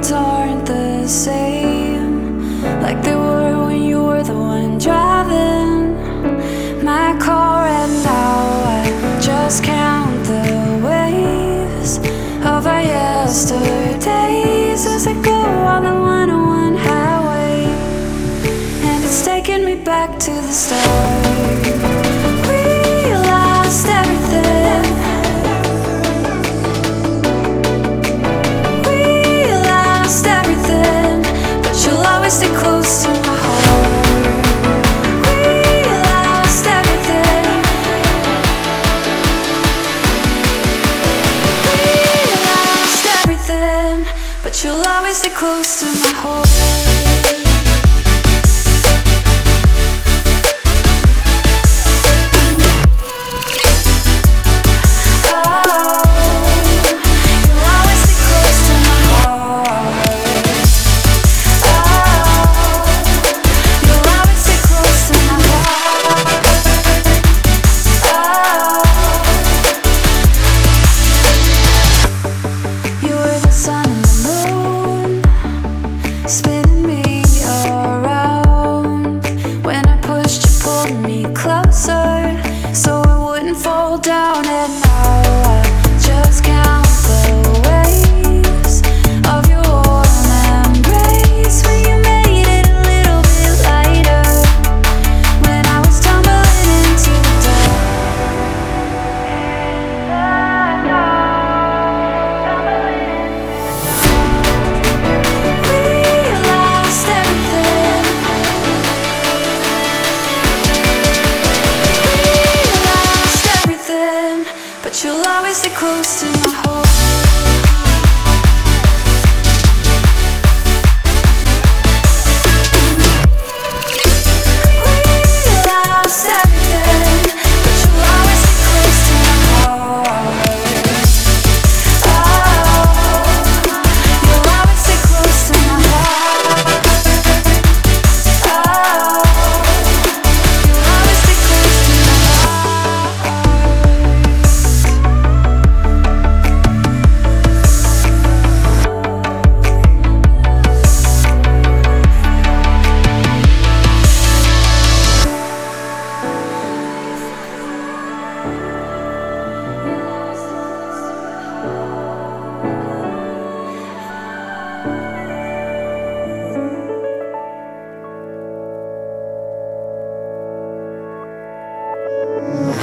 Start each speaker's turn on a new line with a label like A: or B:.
A: moments aren't the same like they were when you were the one driving my car. And now I just count the waves of our yesterdays as I go on the 101 highway, and it's taking me back to the start.